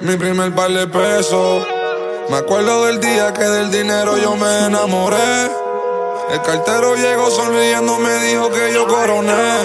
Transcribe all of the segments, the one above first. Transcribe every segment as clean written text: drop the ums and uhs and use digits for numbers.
Mi primer par de pesos. Me acuerdo del día que del dinero yo me enamoré. El cartero llegó sonriendo, me dijo que yo coroné.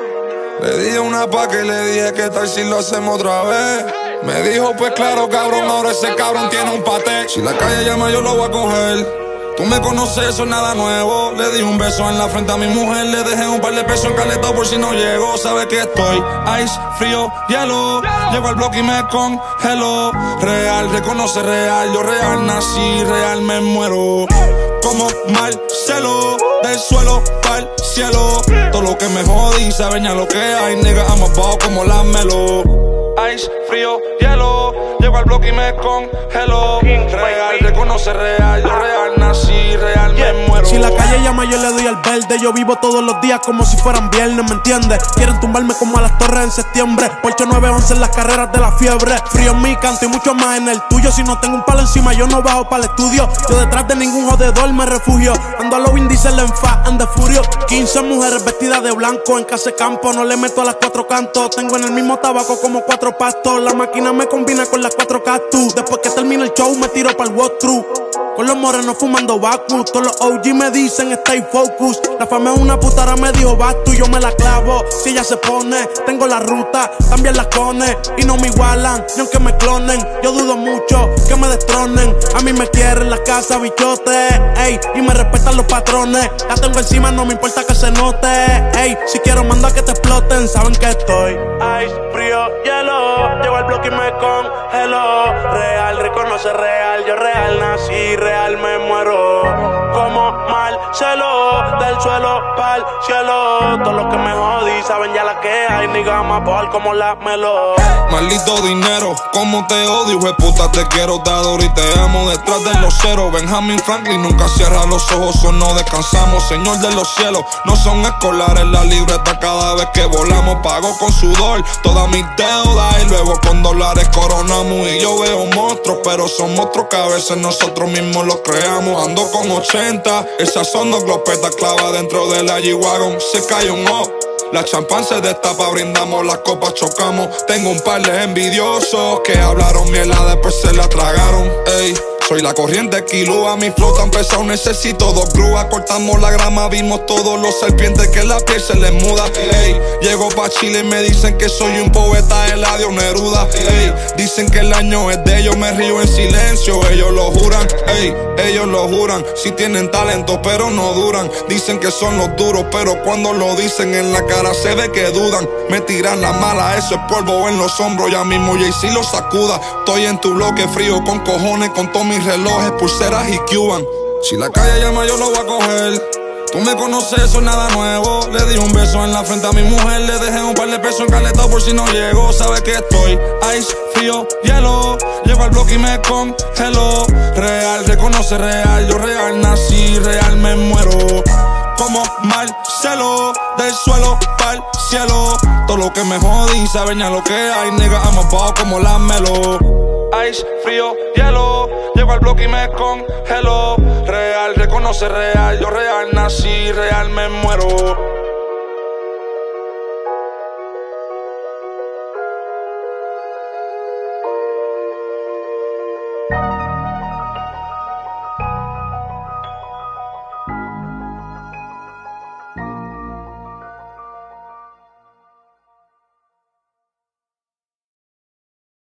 Le dije una pa' que le dije que tal si lo hacemos otra vez. Me dijo pues claro cabrón, ahora ese cabrón tiene un paté. Si la calle llama yo lo voy a coger. Tú me conoces, eso es nada nuevo. Le di un beso en la frente a mi mujer. Le dejé un par de pesos en caleta por si no llego. Sabe que estoy ice, frío, hielo. Llego al bloque y me congelo. Real, reconoce real. Yo real nací, real me muero. Como Marcelo, del suelo pa'l cielo. Todo lo que me jodí, saben ya lo que hay. Nigga, I'm about como la melo. Ice, frío, hielo. Llego al bloque y me congelo. Real, reconoce real. Yo real nací, real me muero. Si la calle llama yo le doy al verde. Yo vivo todos los días como si fueran viernes, ¿me entiendes? Quieren tumbarme como a las torres en septiembre. Porcho 911 en las carreras de la fiebre. Frío en mi canto y mucho más en el tuyo. Si no tengo un palo encima yo no bajo para el estudio. Yo detrás de ningún jodedor me refugio. Ando a los índices en Fast and the Furious. 15 mujeres vestidas de blanco en casa de campo. No le meto a las cuatro cantos. Tengo en el mismo tabaco como 4 pastos. La máquina me combina con las 4 cactus. Después que termine el show me tiro para el walkthrough. Con los morenos fumando Bacus. Todos los OG me dicen stay focus. La fama es una puta, ahora me dijo vas tú. Yo me la clavo, si ella se pone. Tengo la ruta, también las cones. Y no me igualan, ni aunque me clonen. Yo dudo mucho que me destronen. A mí me quieren la casa, bichote. Ey, y me respetan los patrones. La tengo encima, no me importa que se note. Ey, si quiero mando a que te exploten. Saben que estoy ice, frío, hielo. Llego al bloque y me congelo. Real, reconoce real. Yo real nací, real me muero. Como Marcelo, del suelo pa'l cielo. Todo lo que me jodí, saben ya la que hay. Nigga, I'm ball como la melo. Maldito dinero, como te odio, hijo de puta, te quiero dar y te amo detrás de los ceros. Benjamin Franklin nunca cierra los ojos o no descansamos. Señor de los cielos, no son escolares la libreta. Cada vez que volamos pago con sudor todas mis deudas y luego con dólares coronamos. Y yo veo monstruos, pero son monstruos que a veces nosotros mismos los creamos. Ando con 80, esas son dos glopetas clavas dentro de la G-Wagon. Se cae un off. La champán se destapa, brindamos, las copas chocamos. Tengo un par de envidiosos que hablaron mierda, después se la tragaron. Ey, soy la corriente Kilua, mi flow tan pesado, necesito 2 grúas. Cortamos la grama, vimos todos los serpientes que la piel se les muda. Ey, llego pa' Chile y me dicen que soy un poeta, Eladio Neruda. Ey, dicen que el año es de ellos, me río en silencio, ellos lo juran. Ey, ellos lo juran, si tienen talento pero no duran. Dicen que son los duros, pero cuando lo dicen en la cara se ve que dudan. Me tiran la mala, eso es polvo en los hombros. Ya mismo Jay-Z lo sacuda. Estoy en tu bloque frío con cojones, con todos mis relojes, pulseras y Cuban. Si la calle llama yo lo voy a coger. Tú me conoces, eso es nada nuevo. Le di un beso en la frente a mi mujer. Le dejé un par de pesos en caleta por si no llego. Sabe que estoy ice, frío, hielo. Llego al bloque y me congelo. Real, reconoce real. Yo real nací, real me muero. Como Marcelo, del suelo pa'l cielo. Todo lo que me jodí, saben ya lo que hay. Nigga, I'm about como la melo. Ice, frío, hielo. Llego al bloque y me congelo. Real, reconoce real. Yo real nací, real me muero.